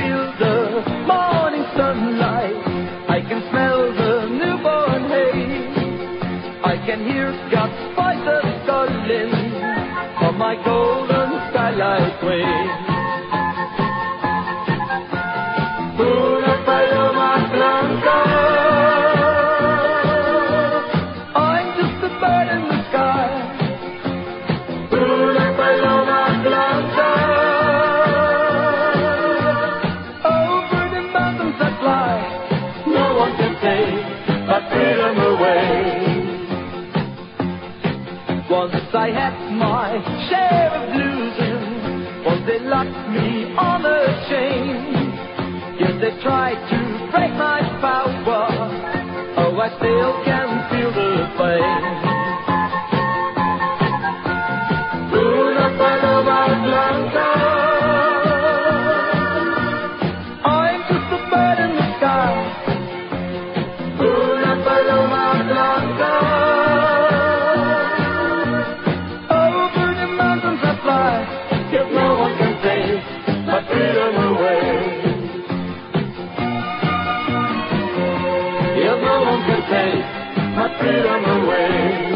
feel the morning sunlight. I can smell the newborn hay. I can hear God's voices calling on my golden skylight way. Una paloma blanca, I'm just a bird in the sky. Una paloma blanca, over the mountains I fly. No one can take my freedom away. Once I had my share of losing, once they locked me on a chain. Yes, they tried to break my power, oh, I still can feel the pain. Una paloma blanca, I'm just a bird in the sky. Una paloma blanca, over the mountains I fly. Yes, no one can take my freedom away. Yes, no one can take my freedom away.